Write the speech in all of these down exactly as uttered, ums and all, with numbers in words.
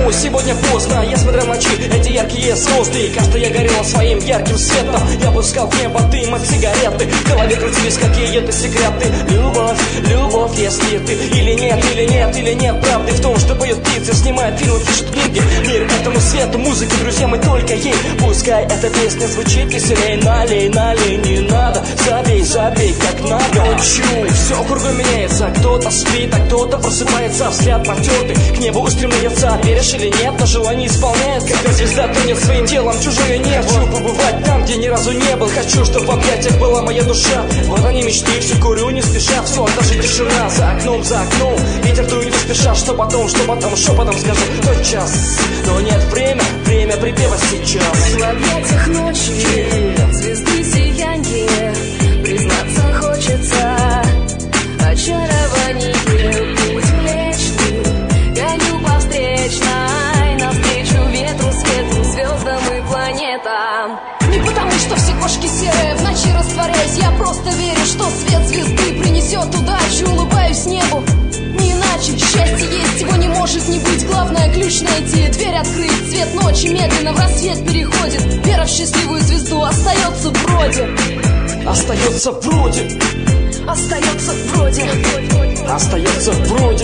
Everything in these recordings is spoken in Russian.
Почему сегодня поздно? Я смотрел ночи, эти яркие звезды, и каждая горела своим ярким светом. Я пускал в небо дым от сигареты, в голове крутились какие-то секреты. Любовь, любовь, если ты или нет, или нет, или нет правды в том, что поют птицы, снимают фильмы, пишут книги. Мир этому свету, музыке, друзья, мы только ей. Пускай эта песня звучит веселей. Налей, налей, не надо, забей, забей, как надо. Учу, все кругом меняется, кто-то спит, а кто-то просыпается. Взгляд потертый, к небу устремляется. Веришь или нет, но желание исполняет. Когда звезда тонет своим телом, чужое небо. Хочу побывать там, где ни разу не был. Хочу, чтобы в объятиях была моя душа. Вот они мечты, все курю не спеша. Все, даже тишина за окном, за окном. Ветер дует не спеша, что потом, что потом, шепотом скажу. Тот час, но нет, время, время припева сейчас. В объятиях ночи, звезды сияние, признаться хочется. Очарование, путь млечный, гоню по встречной, навстречу ветру, свету, звездам и планетам. Не потому, что все кошки серые, в ночи растворяюсь. Я просто верю, что свет звезды принесет удачу. Улыбаюсь небу, не иначе. Счастье есть, его не может не быть. Главное ключ найти, дверь открыть. Цвет ночи медленно в рассвет переходит. Вера в счастливую звезду остается вроде. Остается вроде. Остается вроде. Остается вроде.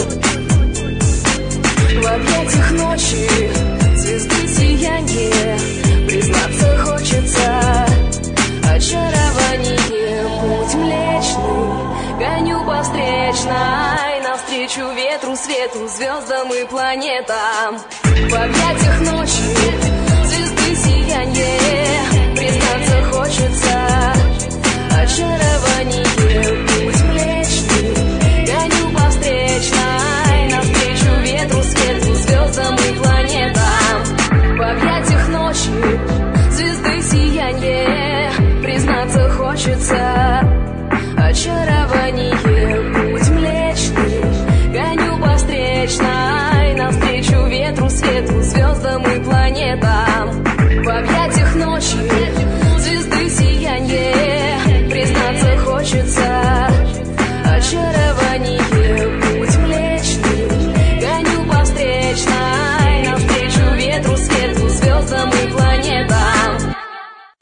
В объятиях ночи, звезды сияние, признаться хочется. Очарование, путь млечный, гоню по встречной, навстречу ветру, свету, звездам и планетам. В объятиях ночи, звезды сияние, признаться хочется. Очарование, путь млечный, гоню по встречной, навстречу ветру, свету, звездам и планетам. В объятиях ночи, звезды сияние, признаться хочется. Очарование,